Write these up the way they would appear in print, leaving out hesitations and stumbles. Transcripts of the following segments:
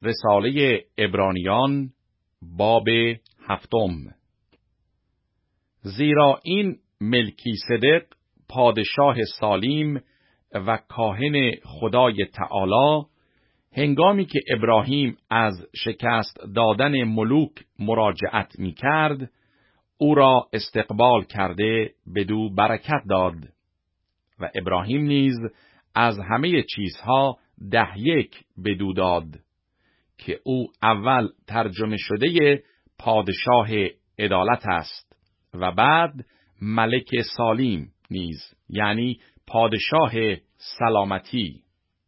رساله عبرانیان باب 7. زیرا این ملکیسدق پادشاه سالیم و کاهن خدای تعالی، هنگامی که ابراهیم از شکست دادن ملوک مراجعت می کرد، او را استقبال کرده بدو برکت داد. و ابراهیم نیز از همه چیزها 10 بدو داد، که او اول ترجمه شده پادشاه عدالت است و بعد ملک سالیم نیز، یعنی پادشاه سلامتی،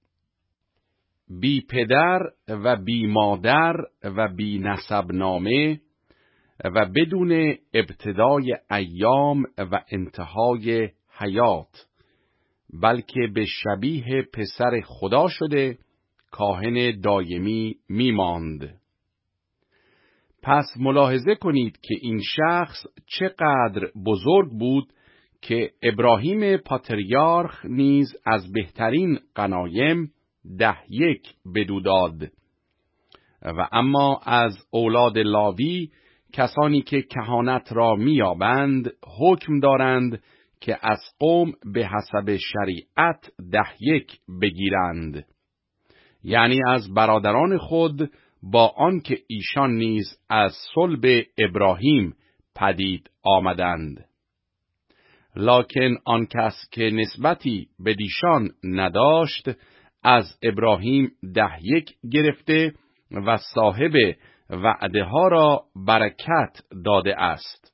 بی پدر و بی مادر و بی نسب نامه و بدون ابتدای ایام و انتهای حیات، بلکه به شبیه پسر خدا شده کاهن دایمی میماند. پس ملاحظه کنید که این شخص چقدر بزرگ بود که ابراهیم پاتریارخ نیز از بهترین غنایم 10 بدو داد. و اما از اولاد لاوی کسانی که کهانت را میابند حکم دارند که از قوم به حسب شریعت 10 بگیرند، یعنی از برادران خود، با آنکه ایشان نیز از صلب ابراهیم پدید آمدند. لکن آن کس که نسبتی به دیشان نداشت، از ابراهیم 10 گرفته و صاحب وعده ها را برکت داده است.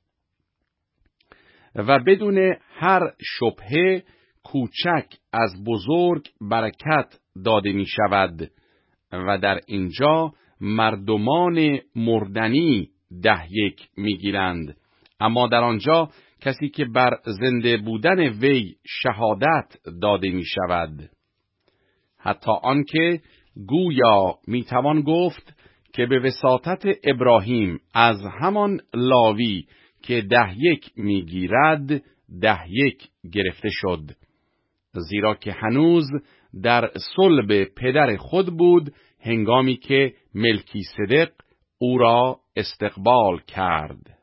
و بدون هر شبهه کوچک از بزرگ برکت داده می شود و در اینجا مردمان مردنی 10 می گیرند، اما در آنجا کسی که بر زنده بودن وی شهادت داده می شود. حتی آنکه گویا می توان گفت که به وساطت ابراهیم از همان لاوی که 10 میگیرد 10 گرفته شد، زیرا که هنوز در صلب پدر خود بود هنگامی که ملکیسدق او را استقبال کرد.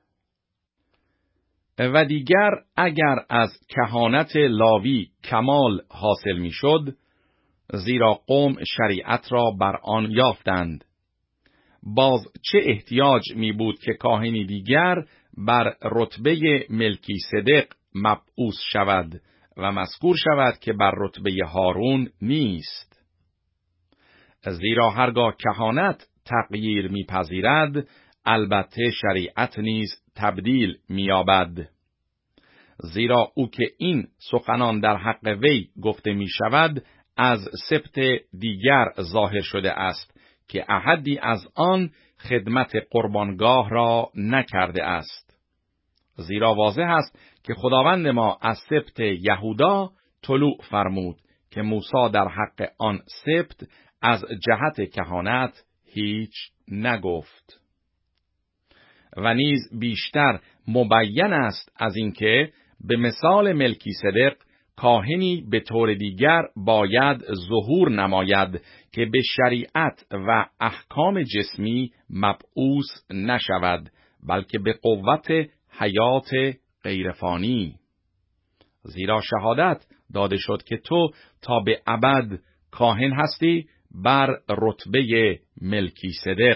و دیگر اگر از کهانت لاوی کمال حاصل میشد، زیرا قوم شریعت را بر آن یافتند، باز چه احتیاج می بود که کاهنی دیگر بر رتبه ملکیسدق مبعوث شود و مذکور شود که بر رتبه هارون نیست؟ زیرا هرگاه کهانت تغییر میپذیرد، البته شریعت نیز تبدیل می‌یابد. زیرا او که این سخنان در حق وی گفته می شود، از سبط دیگر ظاهر شده است که احدی از آن خدمت قربانگاه را نکرده است. زیرا واضح است که خداوند ما از سبط یهودا طلوع فرمود که موسی در حق آن سبط از جهت کهانت هیچ نگفت. و نیز بیشتر مبین است از اینکه به مثال ملکیسدق کاهنی به طور دیگر باید ظهور نماید که به شریعت و احکام جسمی مبعوث نشود، بلکه به قوت حیات غیرفانی. زیرا شهادت داده شد که تو تا به ابد کاهن هستی بر رتبه ملکیسدق.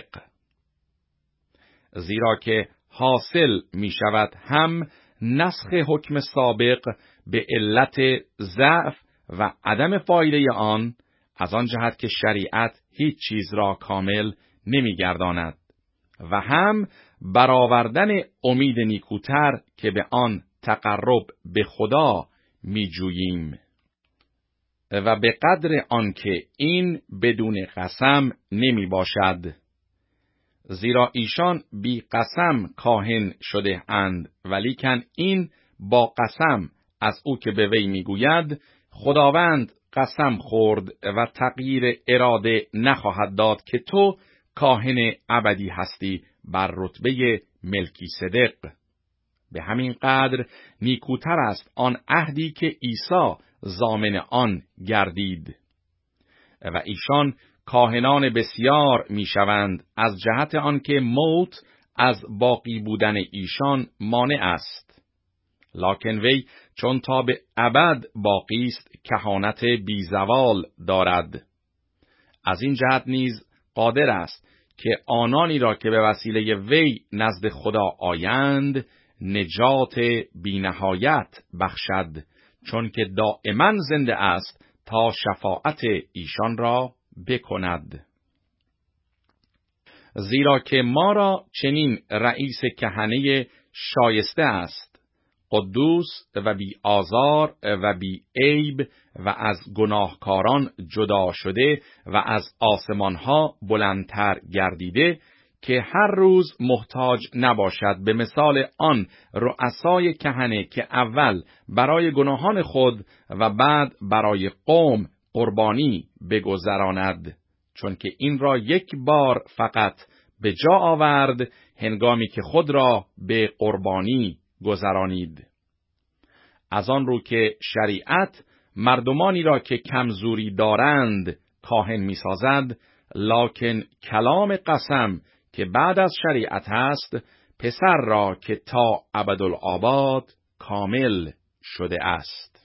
زیرا که حاصل می شود هم نسخ حکم سابق به علت ضعف و عدم فایده آن، از آن جهت که شریعت هیچ چیز را کامل نمی گرداند، و هم برآوردن امید نیکوتر که به آن تقرب به خدا می جوییم. و به قدر آنکه این بدون قسم نمی باشد، زیرا ایشان بی قسم کاهن شده اند، ولیکن این با قسم از او که به وی میگوید خداوند قسم خورد و تغییر اراده نخواهد داد که تو کاهن ابدی هستی بر رتبه ملکیسدق. به همین قدر نیکوتر است آن عهدی که عیسی ضامن آن گردید. و ایشان کاهنان بسیار میشوند از جهت آنکه موت از باقی بودن ایشان مانع است. لکن وی چون تا به ابد باقی است کهانت بی زوال دارد. از این جهت نیز قادر است که آنانی را که به وسیله وی نزد خدا آیند نجات بی نهایت بخشد، چون که دائما زنده است تا شفاعت ایشان را بکند. زیرا که ما را چنین رئیس کهنه شایسته است، قدوس و بی آزار و بی عیب و از گناهکاران جدا شده و از آسمانها بلندتر گردیده، که هر روز محتاج نباشد به مثال آن رؤسای کهنه که اول برای گناهان خود و بعد برای قوم قربانی بگذراند، چون که این را یک بار فقط به جا آورد هنگامی که خود را به قربانی گذرانید. از آن رو که شریعت مردمانی را که کمزوری دارند کاهن می سازد، لکن کلام قسم که بعد از شریعت هست پسر را که تا ابدالآباد کامل شده است.